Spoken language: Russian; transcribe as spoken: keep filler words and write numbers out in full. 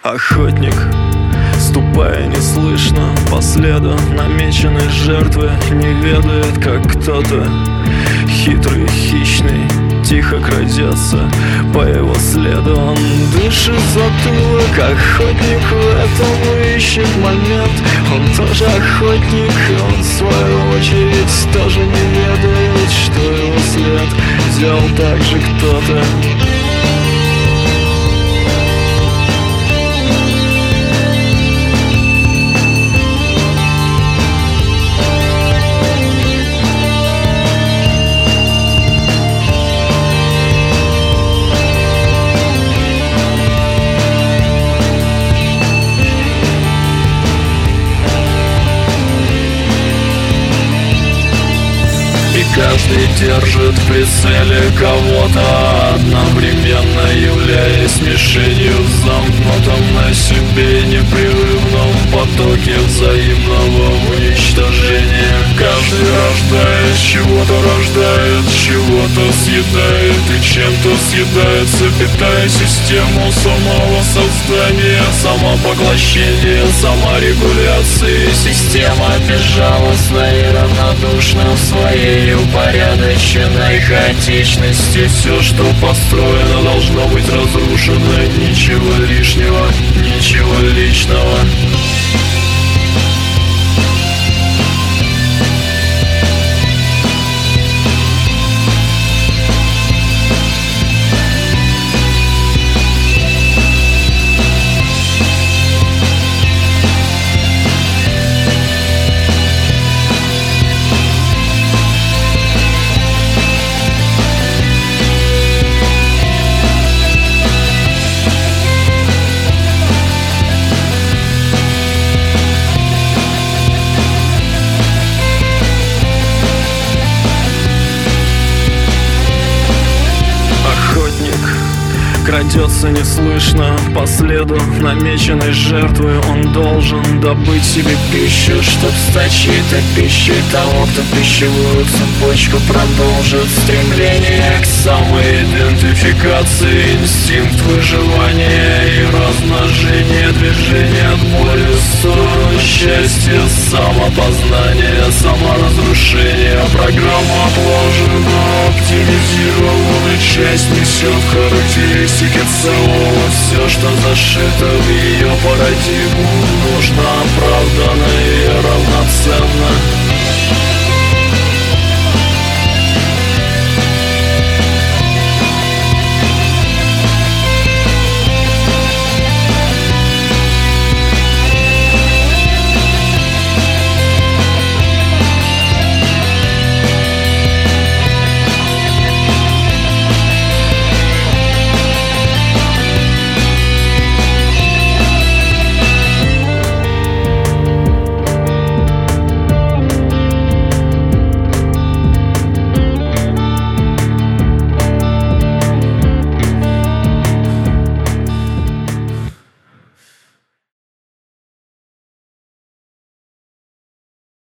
Охотник, ступая неслышно по следу намеченной жертвы, не ведает, как кто-то хитрый, хищный тихо крадется по его следу. Он дышит затылок, охотник в этом ищет момент. Он тоже охотник, он в свою очередь тоже не ведает, что его след взял так же кто-то. Каждый держит в прицеле кого-то, одновременно являясь мишенью в замкнутом на себе непрерывном потоке взаимного уничтожения. Каждый рождает чего-то, рождает чего-то, съедает и чем-то съедается, питая систему самого создания, самопоглощения, саморегуляции. Система безжалостна и равнодушна в своей упорядоченной хаотичности. Все, что построено, должно быть разрушено. Ничего лишнего, ничего личного. Крадется неслышно по следу намеченной жертвы. Он должен добыть себе пищу, чтоб стать чьей-то пищей того, кто пищевую цепочку продолжит. Стремление к самоидентификации, инстинкт выживания и размножения, движение от боли в сторону счастья, самопознание, саморазрушение. Программа отложена, оптимизирована, часть несет характеристики целого. Все, что зашито в ее парадигму, нужно оправданно и равноценно.